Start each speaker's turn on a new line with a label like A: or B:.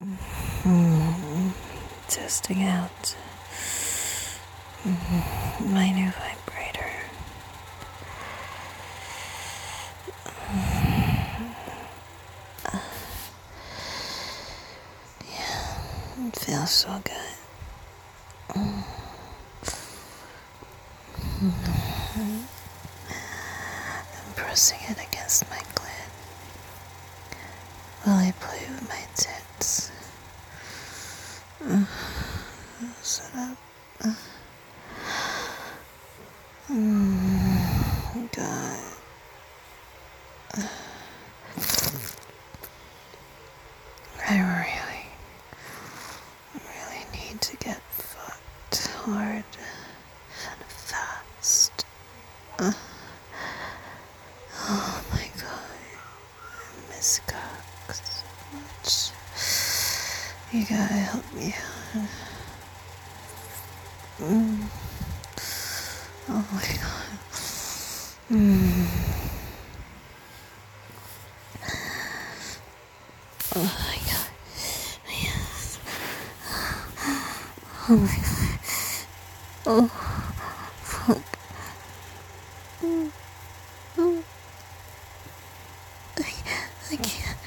A: Testing out my new vibrator. Yeah, it feels so good. I'm pressing it against my clit while I play with my tits. Shut up. God. I really need to get fucked hard and fast. Oh my God. I miss cock so much. You gotta help me out. Oh my God. Oh my God. Yes. Oh my God. Oh, fuck. I can't.